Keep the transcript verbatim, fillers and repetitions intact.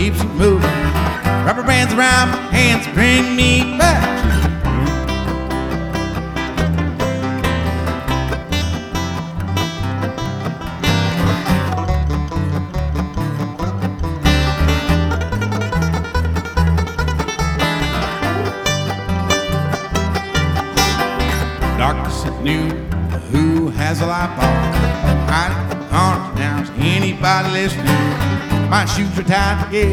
keeps it moving. Rubber bands around my hands bring me back. Darkness at noon, who has a light bulb? Hiding in the corners now, is anybody listening? My shoes are tied together,